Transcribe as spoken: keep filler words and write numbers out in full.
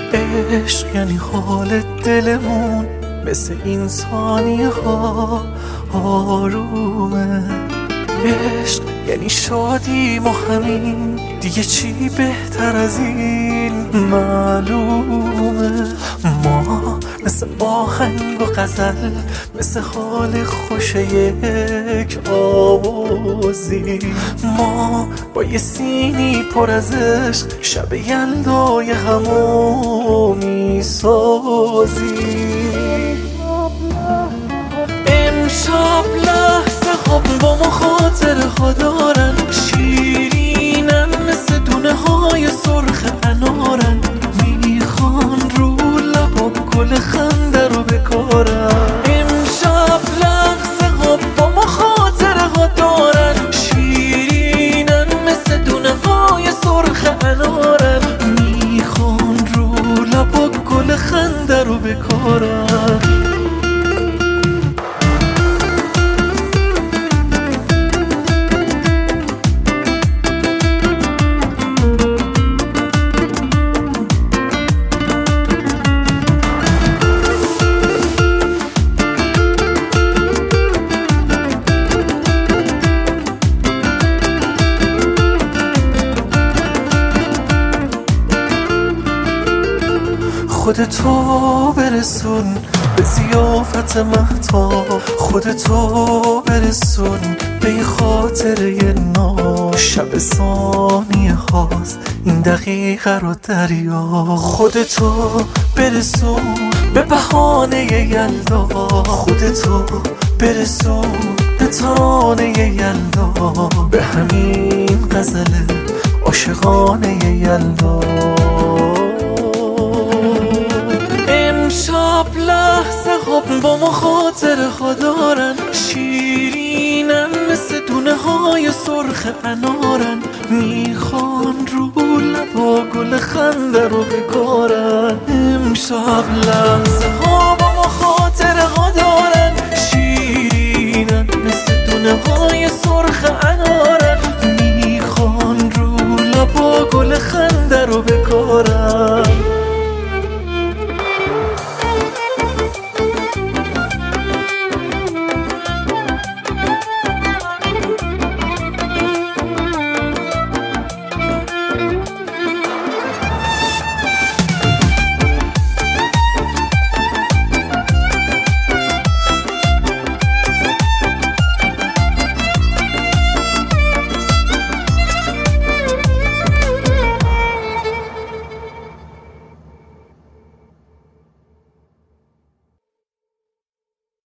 عشق یعنی حال دلمون مثل این ثانیه ها آرومه. عشق یعنی شادیم و همین دیگه چی بهتر از این معلومه. ما مثل آهنگ و غزل، مثل حال خوش یک آوازی، ما با یه سینی پر از عشق شب یلدای همو میسازی. امشب لحظه ها با ما خاطره ها دارن، شیرینن مثل دونه های سرخ انارن، میخوان رو لبا گل خنده رو بکارن. امشب لحظه ها با ما خاطره ها دارن، شیرینن مثل دونه های سرخ انارن، میخوان رو لبا گل خنده رو بکارن. خودتو برسون به ضیافت مهتاب، خودتو برسون به یه خاطره ناز. شب ثانیه هاست این دقیقه رو دریا، خودتو برسون به بهانه یلدا، خودتو برسون به ترانه یلدا، به همین غزل عاشقانه یلدا. امشب لحظه ها با ما خاطره ها دارن، شیرینن مثل دونه های سرخ انارن، میخوان رو لبا گل خنده رو بکارن. امشب لحظه ها با ما خاطره ها دارن، شیرینن مثل دونه های سرخ